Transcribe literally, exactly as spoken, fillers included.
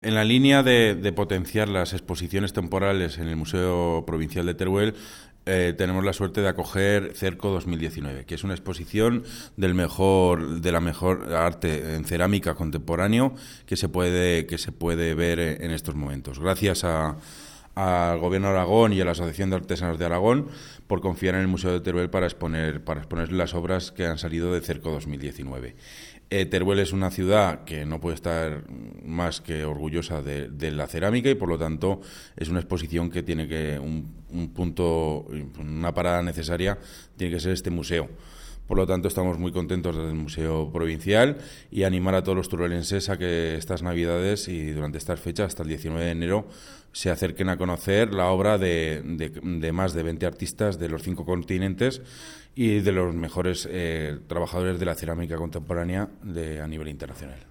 En la línea de, de potenciar las exposiciones temporales en el Museo Provincial de Teruel, eh, tenemos la suerte de acoger Cerco dos mil diecinueve, que es una exposición del mejor, de la mejor arte en cerámica contemporáneo que se puede, que se puede ver en estos momentos. Gracias a al Gobierno de Aragón y a la Asociación de Artesanos de Aragón por confiar en el Museo de Teruel para exponer, para exponer las obras que han salido de Cerco dos mil diecinueve. Eh, Teruel es una ciudad que no puede estar más que orgullosa de, de la cerámica y por lo tanto es una exposición que tiene que un, un punto, una parada necesaria tiene que ser este museo. Por lo tanto, estamos muy contentos desde el Museo Provincial y animar a todos los turolenses a que estas Navidades y durante estas fechas, hasta el diecinueve de enero, se acerquen a conocer la obra de, de, de más de veinte artistas de los cinco continentes y de los mejores eh, trabajadores de la cerámica contemporánea de, a nivel internacional.